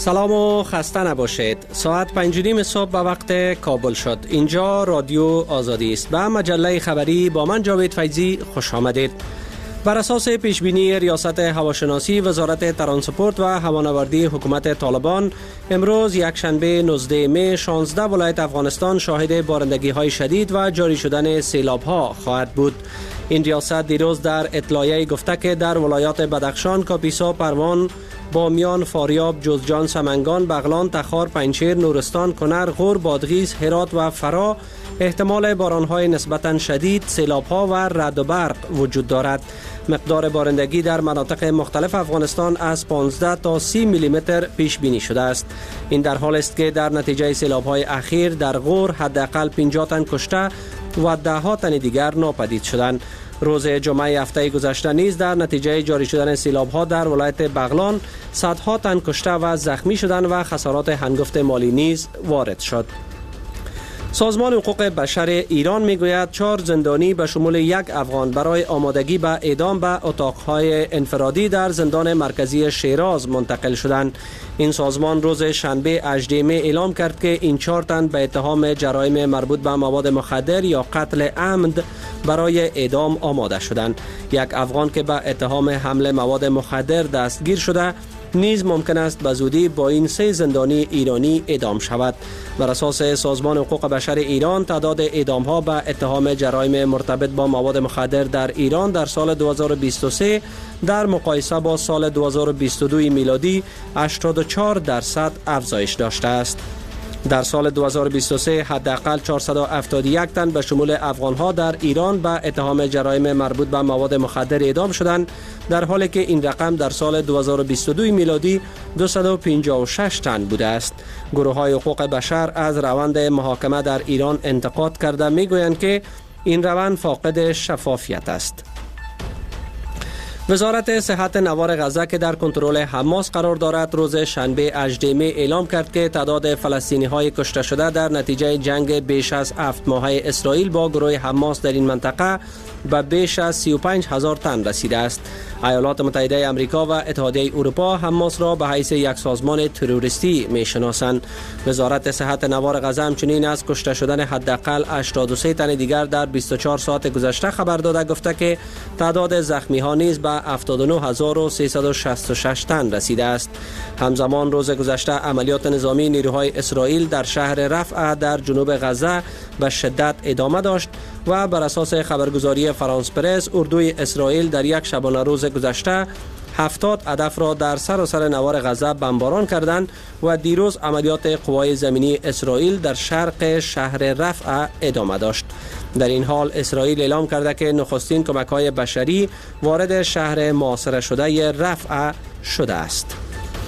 سلام و خسته نباشید. ساعت 5:30 صبح به وقت کابل شد. اینجا رادیو آزادی است. به مجله خبری با من جاوید فیضی خوش آمدید. بر اساس پیشبینی ریاست هواشناسی وزارت ترانسپورت و هوانوردی حکومت طالبان، امروز یکشنبه 19 می 16 ولایت افغانستان شاهد بارندگی های شدید و جاری شدن سیلاب ها خواهد بود. این ریاست دیروز در اطلاعیه گفته که در ولایات بدخشان، کاپیسا، پروان، بامیان، فاریاب، جوزجان، سمنگان، بغلان، تخار، پنجشیر، نورستان، کنر، غور، بادغیس، هرات و فرا احتمال باران‌های نسبتاً شدید، سیلاب‌ها و رعد و برق وجود دارد. مقدار بارندگی در مناطق مختلف افغانستان از 15 تا 30 میلیمتر پیش بینی شده است. این در حال است که در نتیجه سیلاب‌های اخیر در غور حداقل 50 تن کشته و 10 تن دیگر ناپدید شدند. روز جمعه هفته گذشته نیز در نتیجه جاری شدن سیلاب‌ها در ولایت بغلان صدها تن کشته و زخمی شدند و خسارات هنگفت مالی نیز وارد شد. سازمان حقوق بشر ایران میگوید 4 زندانی به شمول 1 افغان برای آمادگی به اعدام به اتاقهای انفرادی در زندان مرکزی شیراز منتقل شدند. این سازمان روز شنبه 18 می اعلام کرد که این 4 تن به اتهام جرایم مربوط به مواد مخدر یا قتل عمد برای اعدام آماده شدند. 1 افغان که به اتهام حمل مواد مخدر دستگیر شده نیز ممکن است به زودی با این 3 زندانی ایرانی اعدام شود. بر اساس سازمان حقوق بشر ایران، تعداد اعدام‌ها به اتهام جرایم مرتبط با مواد مخدر در ایران در سال 2023 در مقایسه با سال 2022 میلادی 84% افزایش داشته است. در سال 2023 حداقل 471 تن به شمول افغان‌ها در ایران به اتهام جرایم مربوط به مواد مخدر اعدام شدند، در حالی که این رقم در سال 2022 میلادی 256 تن بوده است. گروه‌های حقوق بشر از روند محاکمه در ایران انتقاد کرده می‌گویند که این روند فاقد شفافیت است. وزارت صحت نوار غزه که در کنترل حماس قرار دارد روز شنبه 18 می اعلام کرد که تعداد فلسطینی‌های کشته شده در نتیجه جنگ بیش از 7 ماهه اسرائیل با گروه حماس در این منطقه به بیش از 35,000 تن رسیده است. ایالات متحده آمریکا و اتحادیه اروپا حماس را به حیث یک سازمان تروریستی می‌شناسند. وزارت صحت نوار غزه همچنین از کشته شدن حداقل 83 تن دیگر در 24 ساعت گذشته خبر داده، گفته که تعداد زخمی‌ها نیز به 79366 تن رسیده است. همزمان روز گذشته عملیات نظامی نیروهای اسرائیل در شهر رفح در جنوب غزه به شدت ادامه داشت و بر اساس خبرگزاری فرانس پرس، اردوی اسرائیل در یک شبانه روز گذشته 70 هدف را در سراسر نوار غزه بمباران کردند و دیروز عملیات قوای زمینی اسرائیل در شرق شهر رفح ادامه داشت. در این حال اسرائیل اعلام کرده که نخستین کمک‌های بشری وارد شهر محاصره شده رفح شده است.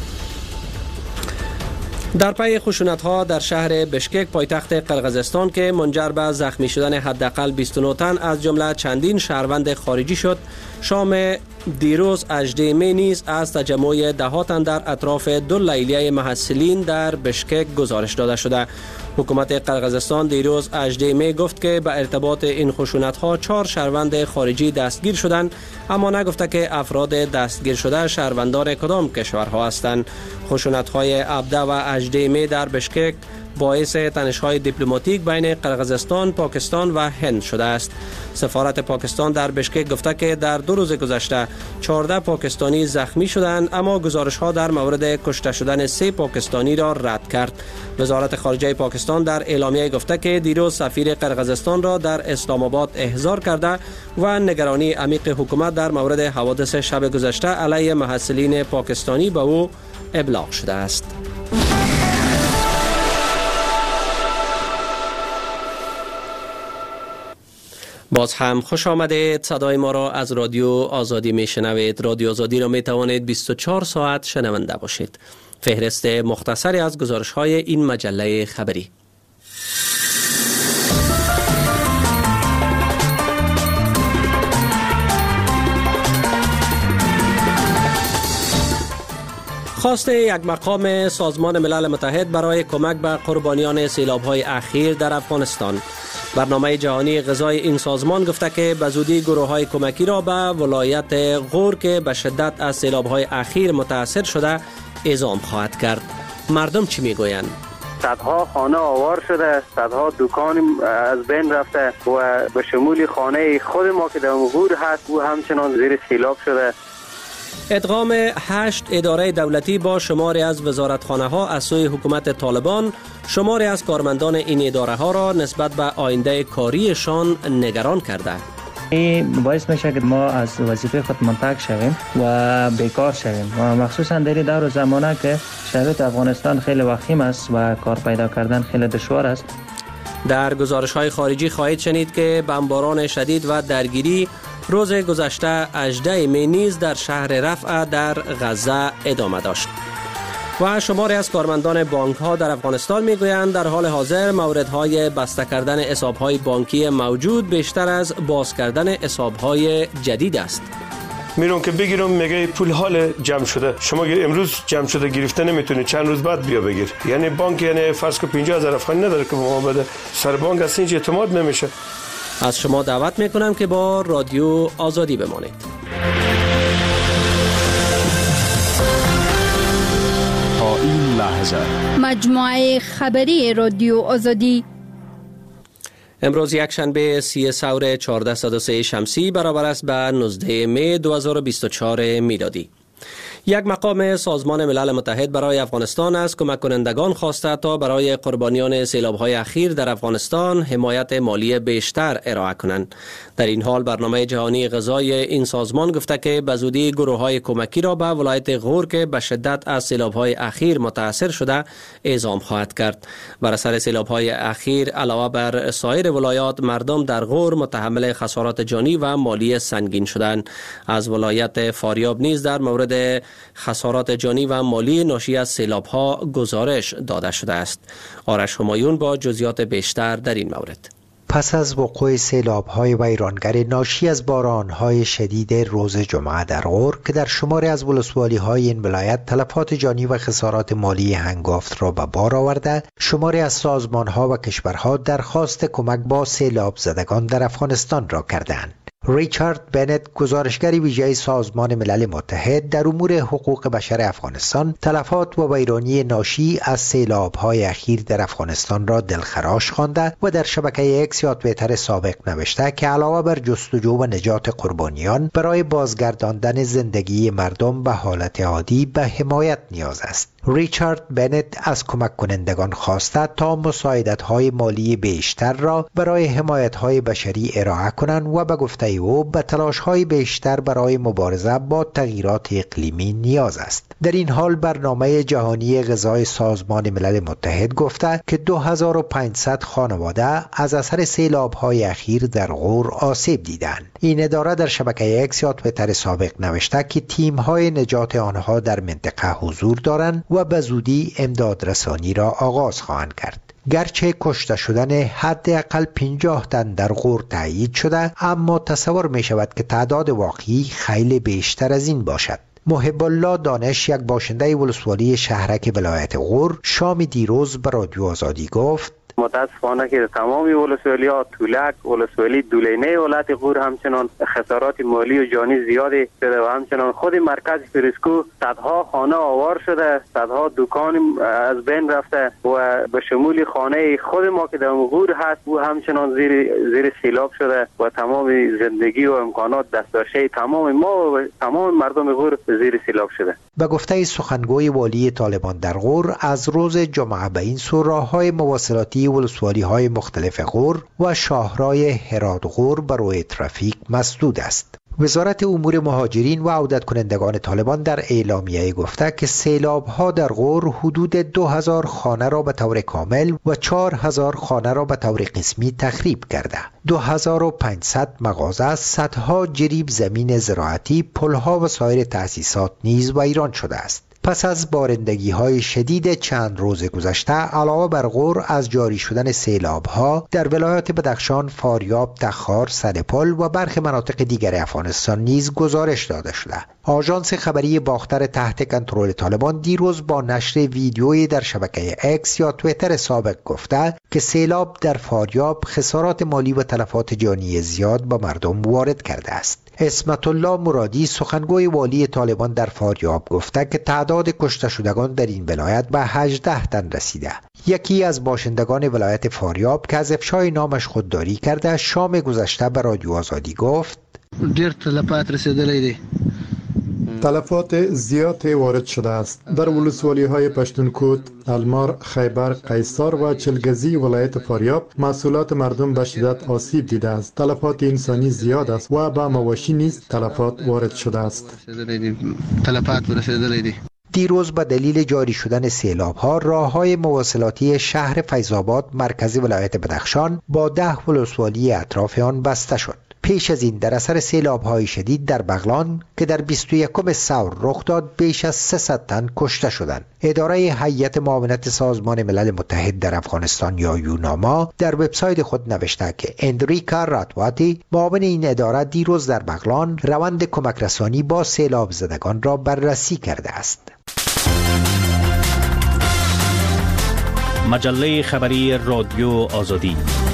در پی خشونت‌ها در شهر بشکک پایتخت قرقیزستان که منجر به زخمی شدن حداقل 29 تن از جمله چندین شهروند خارجی شد، شام دیروز 18 می نیز از تجمع 10 تن در اطراف 2 لیلیه محصلین در بشکک گزارش داده شده. حکومت قرقیزستان دیروز 18 می گفت که به ارتباط این خشونت‌ها 4 شهروند خارجی دستگیر شدند، اما نگفته که افراد دستگیر شده شهروندان کدام کشورها هستند. خشونت‌های 17 و 18 می در بشکک باعث تنش‌های دیپلماتیک بین قرقیزستان، پاکستان و هند شده است. سفارت پاکستان در بشکک گفته که در 2 روز گذشته 14 پاکستانی زخمی شدند، اما گزارش‌ها در مورد کشته شدن 3 پاکستانی را رد کرد. وزارت خارجه پاکستان در اعلامیه گفته که دیروز سفیر قرقیزستان را در اسلام آباد احضار کرده و نگرانی عمیق حکومت در مورد حوادث شب گذشته علیه محصلین پاکستانی به او ابلاغ شده است. باز هم خوش آمدید. صدای ما را از رادیو آزادی می شنوید. رادیو آزادی را می توانید 24 ساعت شنونده باشید. فهرست مختصری از گزارش های این مجله خبری. خواست یک مقام سازمان ملل متحد برای کمک به قربانیان سیلاب‌های اخیر در افغانستان. برنامه جهانی غذای این سازمان گفته که به زودی گروه‌های کمکی را به ولایت غور که به شدت از سیلاب‌های اخیر متاثر شده اعزام خواهد کرد. مردم چی میگویند؟ صدها خانه آوار شده، صدها دکان از بین رفته و به شمول خانه خود ما که در غور هست و همچنان زیر سیلاب شده. ادغام 8 اداره دولتی با شماری از وزارتخانه ها از سوی حکومت طالبان شماری از کارمندان این اداره ها را نسبت به آینده کاریشان نگران کرده. این باعث میشه که ما از وظیفه خود منطق شویم و بیکار شویم و مخصوصا در دور و زمانه که شرایط افغانستان خیلی وخیم است و کار پیدا کردن خیلی دشوار است. در گزارش های خارجی خواهید شنید که بمباران شدید و درگیری روز گذشته 18 می نیز در شهر رفح در غزه ادامه داشت. و شماری از کارمندان بانک ها در افغانستان میگویند در حال حاضر موردهای بسته کردن حساب‌های بانکی موجود بیشتر از باز کردن حساب‌های جدید است. میرون که بگیرم میگه پول حال جمع شده، شما امروز جمع شده گرفته نمیتونی، چند روز بعد بیا بگیر. یعنی بانک یعنی فرض که 50000 افغانی نداره که ما بده، سر بانک اصلا هیچ اعتماد نمیشه. از شما دعوت میکنم که با رادیو آزادی بمانید. تا این لحظه مجموعه خبری رادیو آزادی امروز یک شنبه 30 سور 1403 شمسی برابر است به 19 می 2024 میلادی. یک مقام سازمان ملل متحد برای افغانستان از کمک کنندگان خواسته تا برای قربانیان سیلاب‌های اخیر در افغانستان حمایت مالی بیشتر ارائه کنند. در این حال برنامه جهانی غذای این سازمان گفته که به زودی گروه‌های کمکی را به ولایت غور که به شدت از سیلاب‌های اخیر متاثر شده اعزام خواهد کرد. بر اثر سیلاب‌های اخیر علاوه بر سایر ولایات مردم در غور متحمل خسارات جانی و مالی سنگین شدند. از ولایت فاریاب نیز در مورد خسارات جانی و مالی ناشی از سیلاب‌ها گزارش داده شده است. آرش همایون با جزئیات بیشتر در این مورد. پس از وقوع سیلاب‌های ویرانگر ناشی از باران‌های شدید روز جمعه در غور که در شماری از ولسوالی‌های این ولایت تلفات جانی و خسارات مالی هنگافت را به بار آورده، شماری از سازمان‌ها و کشورها درخواست کمک با سیلاب زدگان در افغانستان را کردند. ریچارد بنت، گزارشگر ویژه سازمان ملل متحد در امور حقوق بشر افغانستان، تلفات و ویرانی ناشی از سیلاب‌های اخیر در افغانستان را دلخراش خوانده و در شبکه اکس یا توییتر سابق نوشته که علاوه بر جستجو و نجات قربانیان، برای بازگرداندن زندگی مردم به حالت عادی به حمایت نیاز است. ریچارد بنت از کمک کنندگان خواسته تا مساعدت‌های مالی بیشتر را برای حمایت‌های بشری ارائه کنند و به گفته او به تلاش‌های بیشتر برای مبارزه با تغییرات اقلیمی نیاز است. در این حال برنامه جهانی غذای سازمان ملل متحد گفته که 2500 خانواده از اثر سیلاب‌های اخیر در غور آسیب دیدند. این اداره در شبکه اکس یا توییتر سابق نوشته که تیم‌های نجات آنها در منطقه حضور دارند و به زودی امداد رسانی را آغاز خواهند کرد. گرچه کشته شدن حداقل 50 تن در غور تایید شده، اما تصور می شود که تعداد واقعی خیلی بیشتر از این باشد. محب الله دانش، یک باشنده ولسوالی شهرک ولایت غور، شام دیروز به رادیو آزادی گفت: متاسفانه که تمامی ولسوالی‌ها، تولک، ولسوالی دولینه ولایت غور همچنان خسارات مالی و جانی زیادی شده و همچنان خود مرکز فریسکو صدها خانه آوار شده، صدها دکان از بین رفته و به شمول خانه خود ما که در غور هست و همچنان زیر سیلاب شده و تمام زندگی و امکانات دسترسی تمام ما و تمام مردم غور زیر سیلاب شده. به گفته سخنگوی والی طالبان در غور، از روز جمعه به این سو راه‌های مواصلاتی ولسوالی‌های مختلف غور و شاهرای هرات غور برای ترافیک مسدود است. وزارت امور مهاجرین و عودت کنندگان طالبان در اعلامیه گفته که سیلاب‌ها در غور حدود 2000 خانه را به طور کامل و 4000 خانه را به طور قسمی تخریب کرده. 2500 مغازه، صدها جریب زمین زراعتی، پل‌ها و سایر تأسیسات نیز ویران شده است. پس از بارندگی‌های شدید چند روز گذشته، علاوه بر غور از جاری شدن سیلاب‌ها در ولایات بدخشان، فاریاب، تخار، سرپل و برخی مناطق دیگر افغانستان نیز گزارش داده شده. آژانس خبری باختر تحت کنترل طالبان دیروز با نشر ویدیویی در شبکه اکس یا توییتر سابق گفته که سیلاب در فاریاب خسارات مالی و تلفات جانی زیاد به مردم وارد کرده است. اسمت الله مرادی سخنگوی والی طالبان در فاریاب گفته که تعداد کشته شدگان در این ولایت به 18 تن رسیده. یکی از باشندگان ولایت فاریاب که از افشای نامش خودداری کرده شام گذشته به رادیو آزادی گفت ډیر تلفات رسیدلی دی. تلفات زیاد وارد شده است. در ولسوالی های پشتونکوت، المار، خیبر، قیصار و چلگزی ولایت فاریاب محصولات مردم به شدت آسیب دیده است. تلفات انسانی زیاد است و به مواشی نیز تلفات وارد شده است. دیروز به دلیل جاری شدن سیلاب‌ها راه‌های مواصلاتی شهر فیض‌آباد مرکز ولایت بدخشان با 10 ولسوالی اطراف آن بسته شد. پیش از این در اثر سیلاب‌های شدید در بغلان که در 21 ثور رخ داد بیش از 300 تن کشته شدند. اداره هیئت معاونت سازمان ملل متحد در افغانستان یا یوناما در وبسایت خود نوشته که اندریکا راتواتی معاون این اداره دیروز در بغلان روند کمک رسانی با سیلاب زدگان را بررسی کرده است. مجله خبری رادیو آزادی.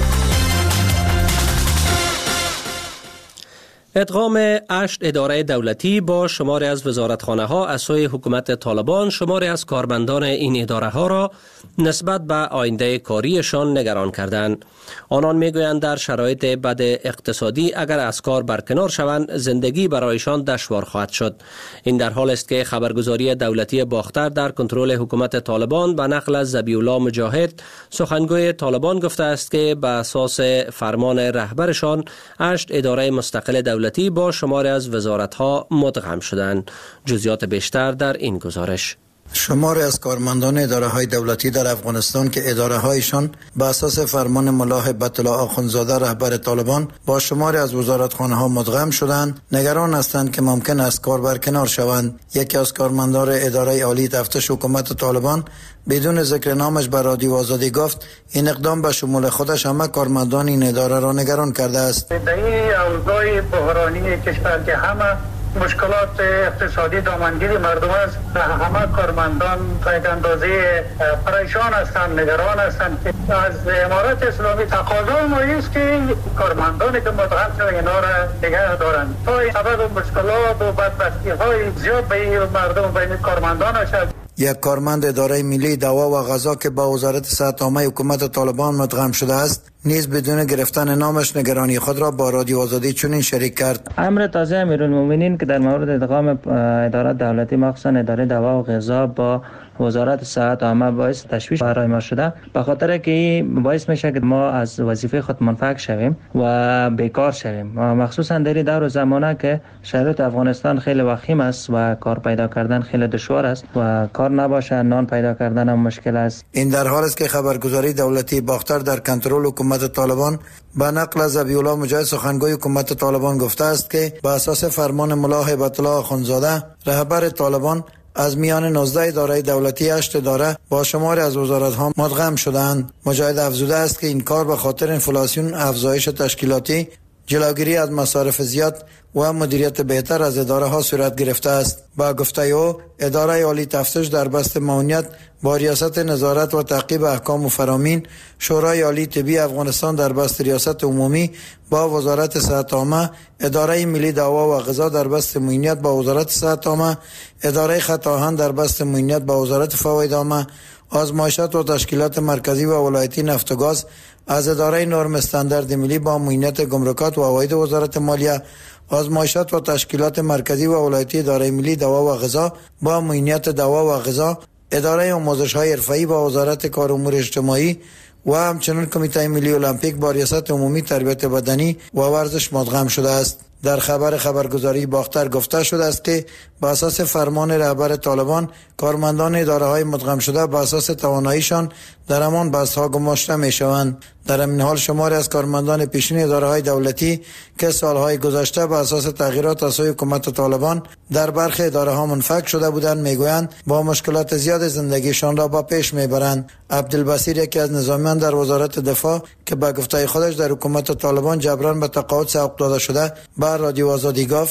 ادغام 8 اداره دولتی با شماری از وزارتخانه ها از سوی حکومت طالبان شماری از کارمندان این اداره ها را نسبت به آینده کاریشان نگران کردند. آنان میگویند در شرایط بد اقتصادی اگر از کار برکنار شوند زندگی برایشان دشوار خواهد شد. این در حال است که خبرگزاری دولتی باختر در کنترل حکومت طالبان به نقل از ذبیح الله مجاهد سخنگوی طالبان گفته است که به اساس فرمان رهبرشان 8 اداره مستقل دولتی با شماری از وزارت‌ها مدغم شدند. جزئیات بیشتر در این گزارش. شماری از کارمندان اداره‌های دولتی در افغانستان که اداره‌هایشان به اساس فرمان ملا هیبت الله آخوندزاده رهبر طالبان با شماری از وزارتخانه‌ها مدغم شدند، نگران هستند که ممکن است کار برکنار شوند. یکی از کارمندان اداره عالی تفتیش حکومت طالبان بدون ذکر نامش به رادیو آزادی گفت این اقدام به شمول خودش همه کارمندان این اداره را نگران کرده است. در این اوضاع بحرانی کشور که همه مشکلات اقتصادی دامنگیری مردم است، همه کارمندان تا یک اندازه پریشان هستند، نگران هستند که از امارت اسلامی تقاضا ما است که کارمندانی که مدغم شده اینا را نگه دارند تا این سبب مشکلات و بدبختی های زیاد به مردم و به کارمندان شد. یک کارمند اداره ملی دوا و غذا که با وزارت صحت عامه حکومت طالبان مدغم شده است نیز بدون گرفتن نامش نگرانی خود را با رادیو آزادی چنین شریک کرد. امر تازه امیرالمومنین که در مورد ادغام اداره دولتی مخصوصا اداره دوا و غذا با وزارت صحت عامه باعث تشویش برای ما شده، به خاطر که این باعث میشه که ما از وظیفه خود منفعل شویم و بیکار شویم، مخصوصا در این دور زمانه که شرایط افغانستان خیلی وخیم است و کار پیدا کردن خیلی دشوار است و کار نباشه نان پیدا کردن هم مشکل است. این در حال است که خبرگزاری دولتی باختر در کنترل حکومت طالبان به نقل از ذبیح الله مجاهد سخنگوی حکومت طالبان گفته است که به اساس فرمان ملا هیبت الله آخوندزاده رهبر طالبان از میان 19 اداره دولتی 8 اداره با شماری از وزارت‌ها مدغم شدند. مجاهد افزوده است که این کار به خاطر انفلاسیون، افزایش تشکیلاتی، جلوگیری از مصارف زیاد و مدیریت بهتر از اداره ها صورت گرفته است. با گفته او اداره عالی تفتیش در بست معاونیت با ریاست نظارت و تعقیب احکام و فرامین، شورای عالی طبی افغانستان در بست ریاست عمومی با وزارت صحت عامه، اداره ملی دوا و غذا در بست معاونیت با وزارت صحت عامه، اداره خط آهن در بست معاونیت با وزارت فواید عامه، آزمایشات و تشکیلات مرکزی و ولایتی نفت و گاز از اداره نرم استاندارد ملی با معاونیت گمرکات و عواید وزارت مالیه، آزمایشات و تشکیلات مرکزی و ولایتی اداره ملی دوا و غذا با معاونیت دوا و غذا، اداره آموزش‌های حرفه‌ای با وزارت کار و امور اجتماعی و همچنین کمیته ملی المپیک با ریاست عمومی تربیت بدنی و ورزش مدغم شده است. در خبرگزاری باختر گفته شده است که با اساس فرمان رهبر طالبان کارمندان اداره‌های مدغم شده با اساس تواناییشان در همان بست‌ها گماشته می‌شوند. در این حال شماری از کارمندان پیشین اداره‌های دولتی که سالهای گذشته با اساس تغییرات از سوی حکومت طالبان در برخی اداره‌ها منفک شده بودند میگویند با مشکلات زیاد زندگیشان را با پیش میبرند. عبدالبصیر یکی از نظامیان در وزارت دفاع که به گفته خودش در حکومت طالبان جبران به تقاعد سوق داده شده با رادیو آزادی گفت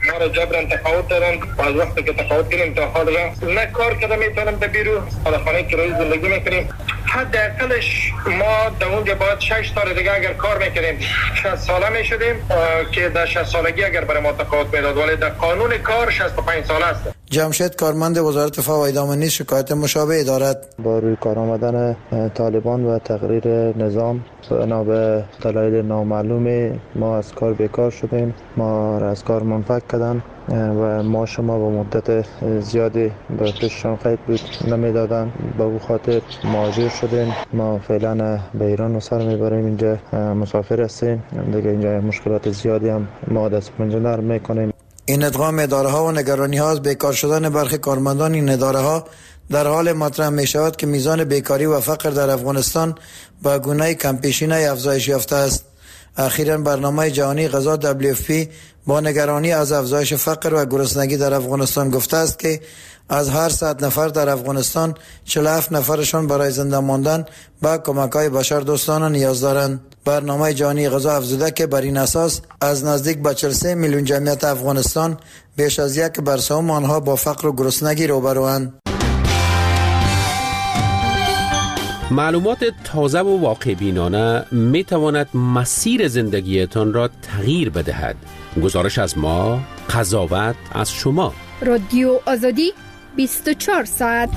ما را جبران تقاعد دادن و از وقتی که تقاعد کردیم تا حال نه کار کردم میتونم در بیرو حالا خانه کرایه زندگی میکنیم. حداقلش ما در اونجا باید 6 سال دیگه اگر کار میکنیم 60 ساله میشدیم که در 60 سالگی اگر برای ما تقاعد میداد، ولی در قانون کار 65 ساله است. جمشید کارمند وزارت دفاع و ادامه نیز شکایت مشابه دارد. با روی کار آمدن طالبان و تغییر نظام بنا به دلایل نامعلوم ما از کار بیکار شدیم. ما را از کار منفک کردن و ما شما با مدت زیادی به پیششان قید بود نمیدادن. به او خاطر مهاجر شدیم. ما فعلا به ایران و سر میبریم، اینجا مسافر هستیم دیگه. اینجا مشکلات زیادی هم ما دست پنجه نرم میکنیم. این ادغام اداره ها و نگرانی ها از بیکار شدن برخی کارمندان این اداره ها در حال مطرح می شود که میزان بیکاری و فقر در افغانستان با گونه کمپیشینه افزایش یافته است. اخیراً برنامه جهانی غذا WFP با نگرانی از افزایش فقر و گرسنگی در افغانستان گفته است که از هر 100 نفر در افغانستان 47 نفرشان برای زنده ماندن به کمک‌های بشردوستانه نیاز دارند. برنامه جهانی غذا افزوده که بر این اساس از نزدیک به 43 میلیون جمعیت افغانستان بیش از 1/3 آنها با فقر و گرسنگی روبروند. معلومات تازه و واقع بینانه می تواند مسیر زندگیتان را تغییر بدهد. گزارش از ما، قضاوت از شما. رادیو آزادی 24 ساعت.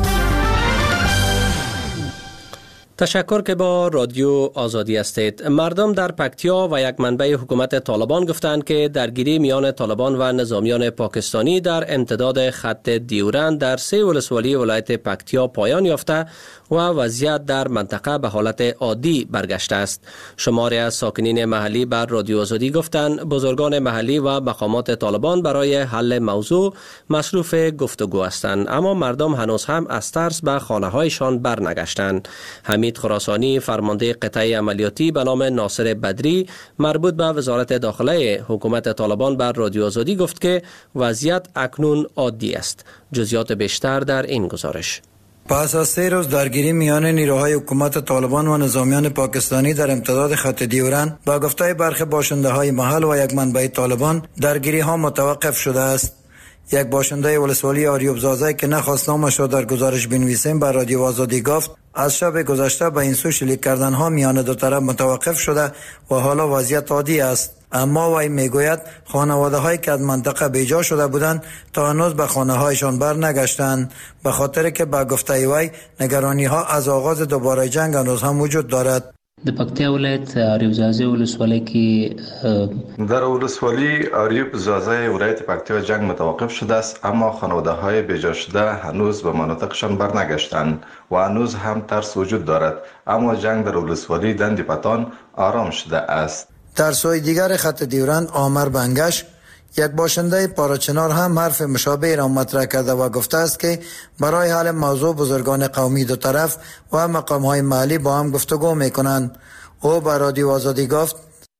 تشکر که با رادیو آزادی هستید. مردم در پکتیا و یک منبع حکومت طالبان گفتند که درگیری میان طالبان و نظامیان پاکستانی در امتداد خط دیورند در 3 ولسوالی ولایت پکتیا پایان یافته و وضعیت در منطقه به حالت عادی برگشته است. شماری از ساکنین محلی بر رادیو آزادی گفتند بزرگان محلی و مقامات طالبان برای حل موضوع مصروف گفتگو هستند، اما مردم هنوز هم از ترس به خانه‌هایشان برنگشتند. حمید خراسانی فرمانده قطعه عملیاتی به نام ناصر بدری مربوط به وزارت داخله حکومت طالبان بر رادیو آزادی گفت که وضعیت اکنون عادی است. جزئیات بیشتر در این گزارش. پس از 3 روز درگیری میان نیروهای حکومت طالبان و نظامیان پاکستانی در امتداد خط دیورند با گفته برخی باشنده های محل و یک منبع طالبان درگیری ها متوقف شده است. یک باشنده ولسوالی آریوب زازه که نخواست نامش را در گزارش بنویسیم بر رادیو آزادی گفت از شب گذشته به این سو شلیک کردن ها میان دو طرف متوقف شده و حالا وضعیت عادی است. اما وی میگوید خانواده هایی که از منطقه بیجا شده بودند تا هنوز به خانه هایشان برنگشتند، به خاطر که به گفته وی نگرانی ها از آغاز دوباره جنگ هنوز هم وجود دارد. د پکتیا ولایت آریوب زازه ولسوالی کې در ولسوالی آریوب زازه ولایت پکتیا جنگ متوقف شده است، اما خانواده های بیجا شده هنوز به مناطقشان برنگشتند و هنوز هم ترس وجود دارد، اما جنگ در ولسوالی دندی پتان آرام شده است. در سوی دیگر خط دیورند آمر بنگش یک باشنده پاراچنار هم حرف مشابه را مطرح کرده و گفته است که برای حل موضوع بزرگان قومی دو طرف و مقام‌های محلی با هم گفتگو می‌کنند. او به رادیو آزادی گفت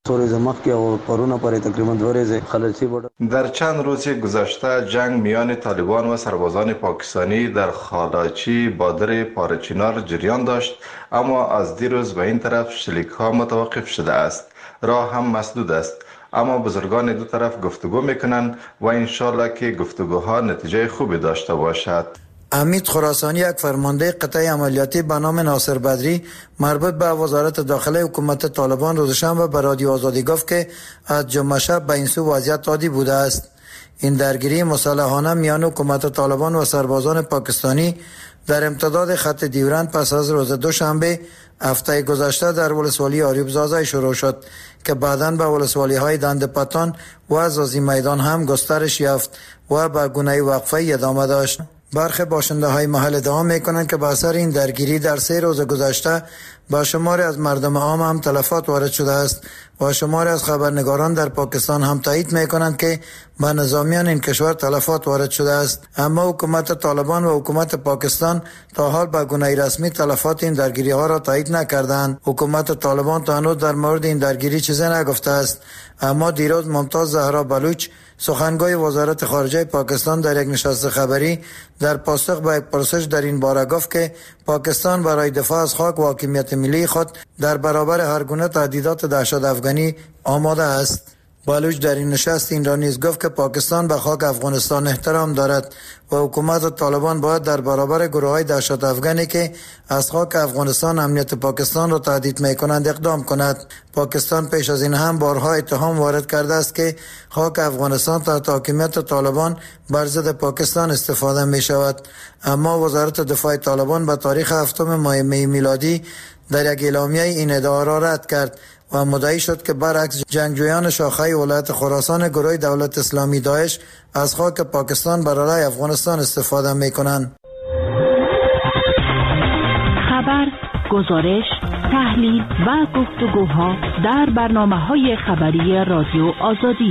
در چند روز گذشته جنگ میان طالبان و سربازان پاکستانی در خالاچی بادر پارچینار جریان داشت، اما از دیروز به این طرف شلیک‌ها متوقف شده است. راه هم مسدود است، اما بزرگان دو طرف گفتگو میکنند و انشالله که گفتگوها نتیجه خوبی داشته باشد. حمید خراسانی یک فرمانده قطعه عملیاتی به نام ناصر بدری مربوط به وزارت داخله حکومت طالبان روز شنبه به رادیو آزادی گفت که از جمعه شب به این سو وضعیت عادی بوده است. این درگیری مسلحانه میان حکومت طالبان و سربازان پاکستانی در امتداد خط دیورند پس از روز دوشنبه هفته گذشته در ولسوالی آریوب زازه شروع شد که بعداً به ولسوالی های دند پتان و زازی میدان هم گسترش یافت و به گونه وقفه ادامه داشت. برخی باشنده های محل ادعا میکنند که به اثر این درگیری در 3 روز گذشته با شماری از مردم عام هم تلفات وارد شده است و شماری از خبرنگاران در پاکستان هم تایید میکنند که به نظامیان این کشور تلفات وارد شده است، اما حکومت طالبان و حکومت پاکستان تا حال به گونه رسمی تلفات این درگیری ها را تایید نکردند. حکومت طالبان تا هنوز در مورد این درگیری چیزی نگفته است، اما دیروز ممتاز زهرا بلوچ سخنگوی وزارت خارجه پاکستان در یک نشست خبری در پاسخ به یک پرسش در این باره گفت که پاکستان برای دفاع از خاک و حاکمیت ملی خود در برابر هر گونه تهدیدات دهشت افغانی آماده است. بالوچ در این نشست این را نیز گفت که پاکستان به خاک افغانستان احترام دارد و حکومت طالبان باید در برابر گروه‌های دهشت افغانی که از خاک افغانستان امنیت پاکستان را تهدید می‌کنند اقدام کند. پاکستان پیش از این هم بارها اتهام وارد کرده است که خاک افغانستان تحت حاکمیت طالبان بر ضد پاکستان استفاده می‌شود، اما وزارت دفاع طالبان به تاریخ 7 ماه میلادی در یک اعلامیه این ادعا را رد کرد و مدعی شد که برعکس جنگجویان شاخه ولایت خراسان گروه دولت اسلامی داعش از خاک پاکستان برای افغانستان استفاده می‌کنند. خبر، گزارش، تحلیل و گفتگوها در برنامه‌های خبری رادیو آزادی.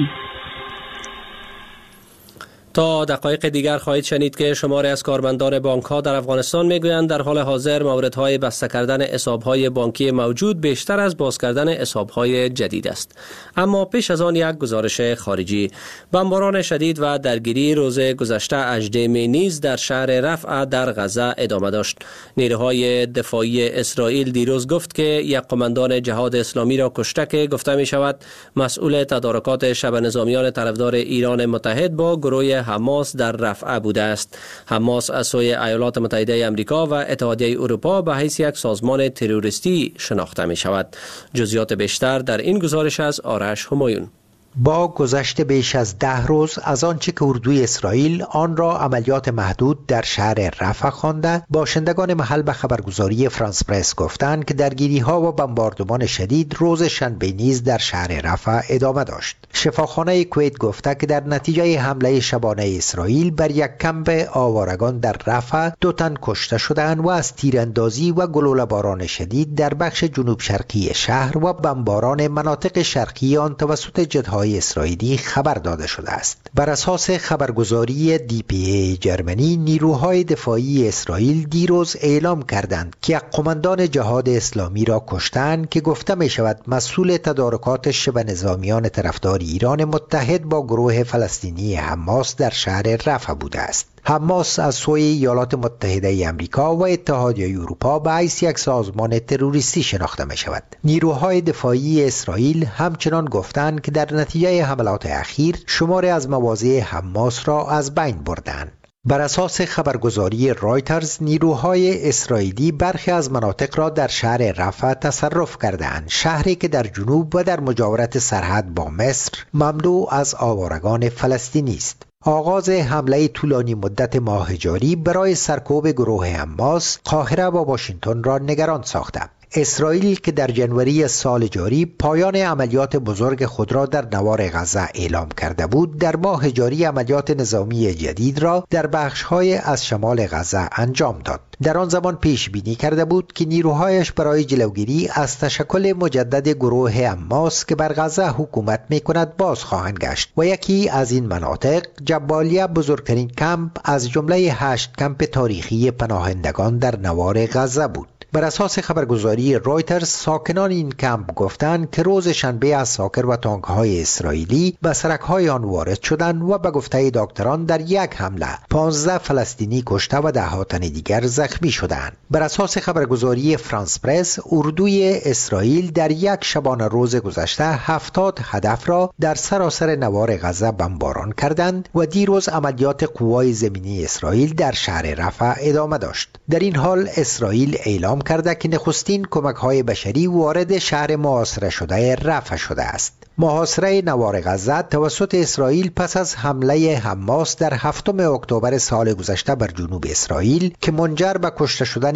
تا دقایق دیگر خواهید شنید که شماری از کارمندان بانک‌ها در افغانستان میگویند در حال حاضر موردهای بسته کردن حساب‌های بانکی موجود بیشتر از باز کردن حساب‌های جدید است. اما پیش از آن یک گزارش خارجی. بمباران شدید و درگیری روز گذشته 18 می نیز در شهر رفح در غزه ادامه داشت. نیروهای دفاعی اسرائیل دیروز گفت که یک قماندان جهاد اسلامی را کشته که گفته می شود مسئول تدارکات شب نظامیان طرفدار ایران متحد با گروه حماس در رفح بوده است. حماس از سوی ایالات متحده آمریکا و اتحادیه اروپا به حیث یک سازمان تروریستی شناخته می شود. جزئیات بیشتر در این گزارش از آرش همایون. با گذشت بیش از 10 روز از آنچه که اردوی اسرائیل آن را عملیات محدود در شهر رفح خوانده، باشندگان محل به خبرگزاری فرانس پرس گفتند که درگیری‌ها و بمباردمان شدید روز شنبه نیز در شهر رفح ادامه داشت. شفاخانه کویت گفته که در نتیجه حمله شبانه اسرائیل بر یک کمپ آوارگان در رفح 2 تن کشته شدند و از تیراندازی و گلوله‌باران شدید در بخش جنوب شرقی شهر و بمباران مناطق شرقی آن توسط جت‌های اسرائیلی خبر داده شده است. بر اساس خبرگزاری DPA جرمنی، نیروهای دفاعی اسرائیل دیروز اعلام کردند که یک قماندان جهاد اسلامی را کشتند که گفته می شود مسئول تدارکات شبه نظامیان طرفدار ایران متحد با گروه فلسطینی حماس در شهر رفح بوده است. حماس از سوی ایالات متحده آمریکا و اتحادیه اروپا به حیث یک سازمان تروریستی شناخته می شود. نیروهای دفاعی اسرائیل همچنان گفتند که در نتیجه حملات اخیر شماری از مواضع حماس را از بین بردند. بر اساس خبرگزاری رایترز، نیروهای اسرائیلی برخی از مناطق را در شهر رفح تصرف کردند، شهری که در جنوب و در مجاورت سرحد با مصر مملو از آوارگان فلسطینی است. آغاز حمله طولانی مدت ماه جاری برای سرکوب گروه حماس قاهره و واشنگتن را نگران ساخته. اسرائیل که در جنوری سال جاری پایان عملیات بزرگ خود را در نوار غزه اعلام کرده بود، در ماه جاری عملیات نظامی جدید را در بخش‌های از شمال غزه انجام داد. در آن زمان پیش بینی کرده بود که نیروهایش برای جلوگیری از تشکل مجدد گروه حماس که بر غزه حکومت می‌کند باز خواهند گشت و یکی از این مناطق جبالیه بزرگترین کمپ از جمله 8 کمپ تاریخی پناهندگان در نوار غزه بود. بر اساس خبرگزاری رایترز، ساکنان این کمپ گفتند که روز شنبه از ساکر و تانک‌های اسرائیلی به سرک‌های آن وارد شدند و به گفته دکتران در یک حمله 15 فلسطینی کشته و 10 تن دیگر زخمی شدند. بر اساس خبرگزاری فرانس پرس، اردوی اسرائیل در یک شبانه روز گذشته 70 هدف را در سراسر نوار غزه بمباران کردند و دیروز عملیات قوای زمینی اسرائیل در شهر رفح ادامه داشت. در این حال اسرائیل اعلام کرده که نخستین کمک‌های بشری وارد شهر محاصره شده رفح شده است. محاصره نوار غزه توسط اسرائیل پس از حمله حماس در 7 اکتبر سال گذشته بر جنوب اسرائیل که منجر به کشته شدن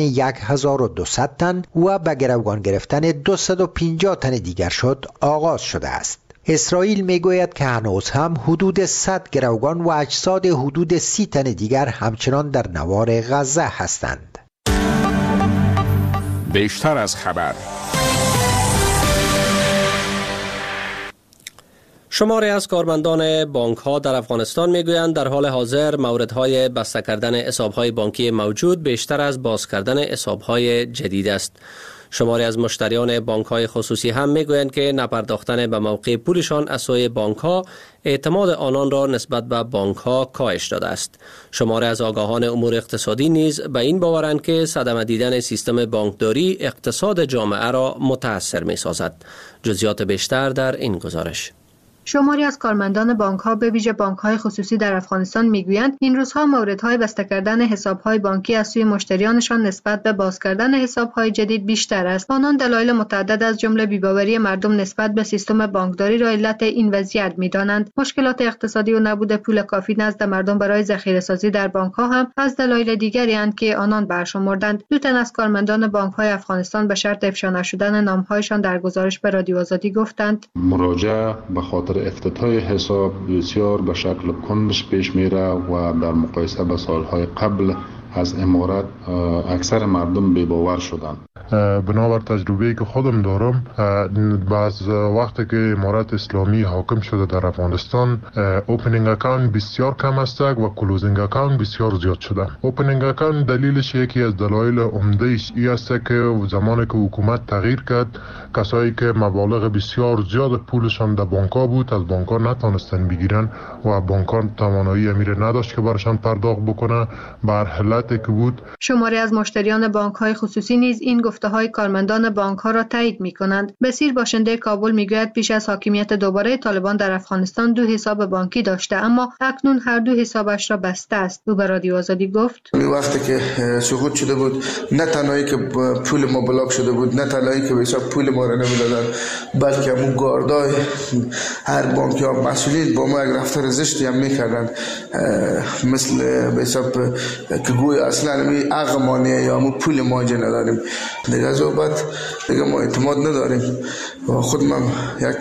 1200 تن و به گروگان گرفتن 250 تن دیگر شد آغاز شده است. اسرائیل میگوید که هنوز هم حدود 100 گروگان و اجساد حدود 30 تن دیگر همچنان در نوار غزه هستند. بیشتر از خبر. شماری از کارمندان بانک‌ها در افغانستان میگویند در حال حاضر موردهای بسته کردن حساب‌های بانکی موجود بیشتر از باز کردن حساب‌های جدید است. شماری از مشتریان بانک‌های خصوصی هم میگویند که نپرداختن به موقع پولشان از سوی بانک‌ها اعتماد آنان را نسبت به بانک‌ها کاهش داده است. شماری از آگاهان امور اقتصادی نیز به این باورند که صدمه دیدن سیستم بانکداری اقتصاد جامعه را متاثر می‌سازد. جزئیات بیشتر در این گزارش. شماری از کارمندان بانک‌ها به ویژه بانک‌های خصوصی در افغانستان می‌گویند این روزها موردهای بسته کردن حساب‌های بانکی از سوی مشتریانشان نسبت به باز کردن حساب‌های جدید بیشتر است. آنان دلایل متعدد از جمله بی‌باوری مردم نسبت به سیستم بانکداری را علت این وضعیت می‌دانند. مشکلات اقتصادی و نبود پول کافی نزد مردم برای ذخیره‌سازی در بانک‌ها هم از دلایل دیگری اند که آنان برشمردند. دو تن از کارمندان بانک‌های افغانستان به شرط افشا نشدن نام‌هایشان در گزارش به رادیو آزادی گفتند مراجعه به خاطر افتتاح حساب بسیار به شکل کندش پیش میره و در مقایسه با سالهای قبل از امارات اکثر مردم بی‌باور شدند. بنابر تجربه‌ای که خودم دارم، بعض وقتی که امارات اسلامی حاکم شده در افغانستان، اوپنینگ اکانت بسیار کم است و کلوزینگ اکانت بسیار زیاد شده. اوپنینگ اکانت دلیلش یکی از دلایل عمده‌اش این است که زمانی که حکومت تغییر کرد، کسایی که مبالغ بسیار زیاد پولشان در بانک‌ها بود از بانک‌ها نتونستن بگیرن و بانک‌ها توانایی امیر نداشت که برشان پرداخت بکنه. بر حالتی که بود شماری از مشتریان بانک‌های خصوصی نیز این گفته‌های کارمندان بانک‌ها را تایید می‌کنند. بصیر باشنده کابل می‌گوید پیش از حاکمیت دوباره طالبان در افغانستان 2 حساب بانکی داشته، اما اکنون هر 2 حسابش را بسته است. او به رادیو آزادی گفت: وقتی که سقوط شده بود، نه تنهایی که پول ما بلاک شده بود، نه تنهایی که به حساب پول ما را نمیدادن، بلکه همون گاردای هر بانکی ها مسئولین با ما یک رفتار زشتی هم میکردن، مثل به حساب که گوی اصلا می اقمانیه یا همون پول ما اینجا نداریم. دیگه از بعد دیگه ما اعتماد نداریم و خود من یک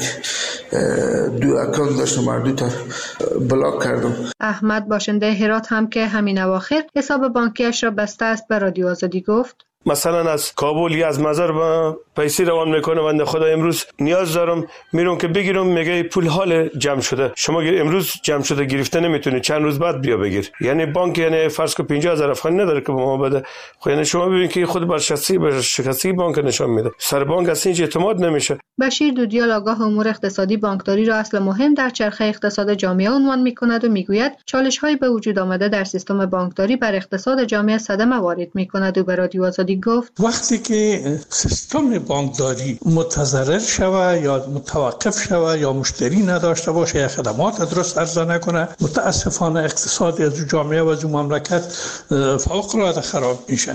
2 اکانت داشتم و 2 تا بلاک کردم. احمد باشنده هرات هم که همین اواخر حساب بانکیش را بسته است به رادیو آزادی گفت: مثلا از کابل یا از مزار با پیسه روان میکنه بنده خدا امروز نیاز دارم میرم که بگیرم، میگه پول حال جمع شده، شما امروز جمع شده گرفته نمیتونی، چند روز بعد بیا بگیر. یعنی بانک یعنی فرض کو 50000 افغانی نداره که به ما بده. خب یعنی شما ببین که خود برشکستی بانک نشان میده، سر بانک اصلا اعتماد نمیشه. بشیر دودیال آگاه امور اقتصادی بانکداری را اصل مهم در چرخه اقتصاد جامعه عنوان میکند و میگوید چالش‌های به وجود آمده در سیستم بانکداری بر اقتصاد جامعه صدمه وارد میکند و به رادیو آزادی گفت: وقتی که سیستم بانکداری متضرر شود یا متوقف شود یا مشتری نداشته باشه یا خدمات درست عرضه نکنه، متاسفانه اقتصاد از جامعه و از مملکت فوق‌العاده خراب میشه.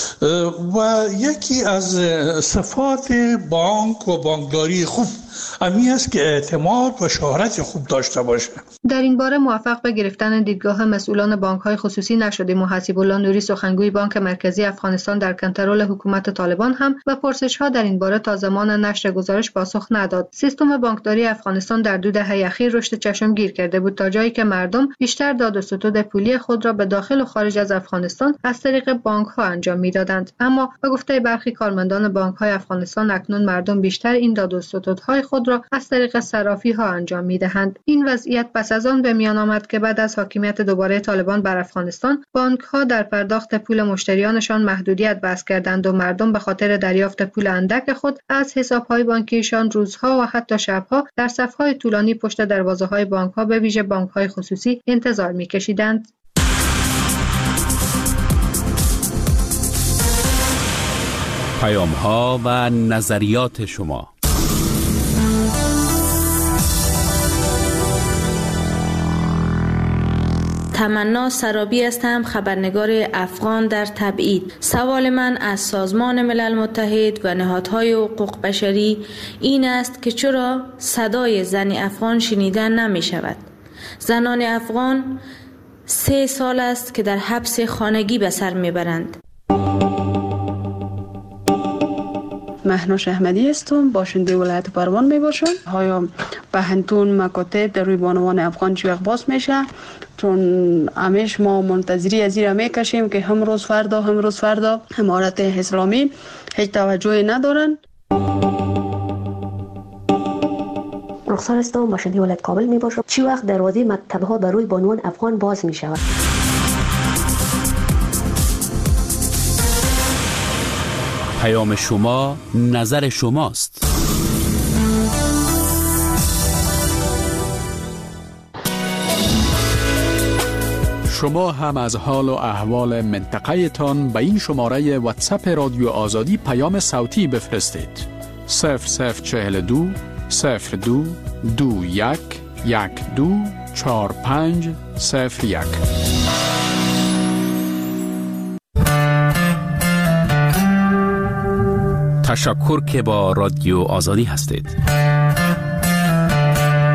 و یکی از صفات بانک و بانکداری خوب همین است که اعتماد و شهرت خوب داشته باشه. در این باره موفق به گرفتن دیدگاه مسئولان بانک‌های خصوصی نشدیم. حسیب الله نوری سخنگوی بانک مرکزی افغانستان در کنترل حکومت طالبان هم به پرسش‌ها در این باره تا زمان نشر گزارش پاسخ نداد. سیستم بانکداری افغانستان در 2 دهه اخیر رشد چشمگیر کرده بود تا جایی که مردم بیشتر داد و ستود پولی خود را به داخل و خارج از افغانستان از طریق بانک‌ها انجام می‌دادند. اما به گفته برخی کارمندان بانک‌های افغانستان اکنون مردم بیشتر این داد و ستودهای خود را از طریق صرافی‌ها انجام می‌دهند. این وضعیت پس از آن به میان آمد که بعد از حاکمیت دوباره طالبان بر افغانستان، بانک‌ها در پرداخت پول مشتریانشان محدودیت وضع کردند و مردم به خاطر دریافت پول اندک خود از حساب‌های بانکیشان روزها و حتی شب‌ها در صف‌های طولانی پشت دروازه‌های بانک‌ها به ویژه بانک‌های خصوصی انتظار می‌کشیدند. پیام‌ها و نظریات شما. تمنا سرابی هستم، خبرنگار افغان در تبعید. سوال من از سازمان ملل متحد و نهادهای حقوق بشری این است که چرا صدای زن افغان شنیدن نمی شود؟ زنان افغان 3 سال است که در حبس خانگی به سر می برند. مهناش احمدی هستم، باشنده ولایت پروان می باشم. های پهنتون مکاتب در روی بانوان افغان چی وقت باز میشه؟ چون همیشه ما منتظری از این میکشیم که هم روز فردا امارت اسلامی هیچ توجهی ندارن. رخسار هستم، باشنده ولایت کابل می باشم. چی وقت دروازه مکتب ها بر روی بانوان افغان باز می شود؟ پیام شما نظر شماست. شما هم از حال و احوال منطقه تان به این شماره واتساپ رادیو آزادی پیام صوتی بفرستید. 0042 02 21124501. تشکر که با رادیو آزادی هستید.